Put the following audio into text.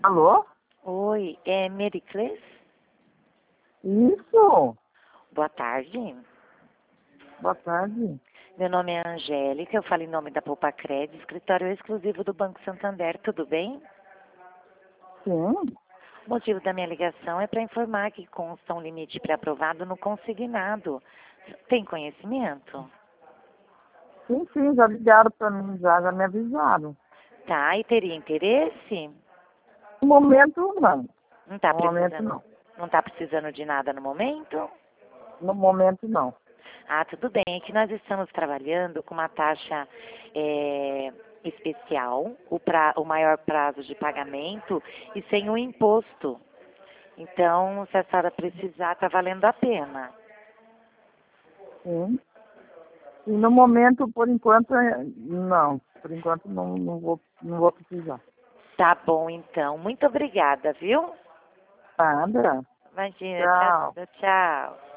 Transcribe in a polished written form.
Alô? Oi, é Mericles? Isso. Boa tarde. Boa tarde. Meu nome é Angélica, eu falo em nome da Poupa Crédito, escritório exclusivo do Banco Santander, tudo bem? Sim. O motivo da minha ligação é para informar que consta um limite pré-aprovado no consignado. Tem conhecimento? Sim, já ligaram para mim, já me avisaram. Tá, e teria interesse? No momento, não. Não está No momento, precisando, não. não tá precisando de nada no momento? No momento, não. Ah, tudo bem. É que nós estamos trabalhando com uma taxa especial, o maior prazo de pagamento e sem o imposto. Então, se a senhora precisar, está valendo a pena. Sim. E no momento, por enquanto, não. Por enquanto, não vou precisar. Tá bom, então. Muito obrigada, viu? Nada. Imagina, Tchau. tchau, tchau.